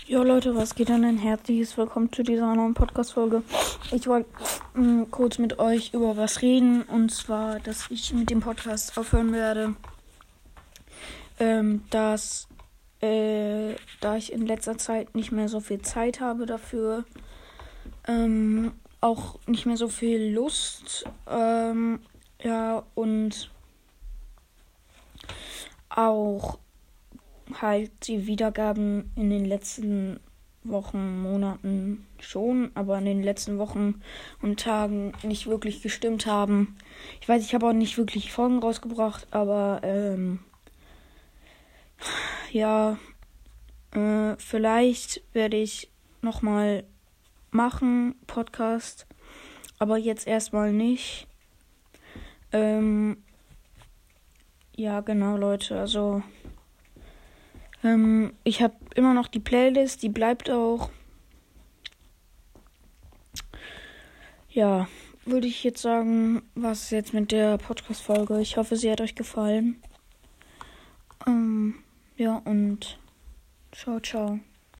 Jo Leute, was geht denn? Ein herzliches Willkommen zu dieser neuen Podcast-Folge. Ich wollte kurz mit euch über was reden, und zwar, dass ich mit dem Podcast aufhören werde, da ich in letzter Zeit nicht mehr so viel Zeit habe dafür, auch nicht mehr so viel Lust, und auch halt die Wiedergaben in den letzten Wochen, Monaten schon, aber in den letzten Wochen und Tagen nicht wirklich gestimmt haben. Ich weiß, ich habe auch nicht wirklich Folgen rausgebracht, aber vielleicht werde ich nochmal machen, Podcast, aber jetzt erstmal nicht. Ja, genau, Leute, also ich habe immer noch die Playlist, die bleibt auch. Ja, würde ich jetzt sagen, was jetzt mit der Podcast-Folge. Ich hoffe, sie hat euch gefallen. Und ciao, ciao.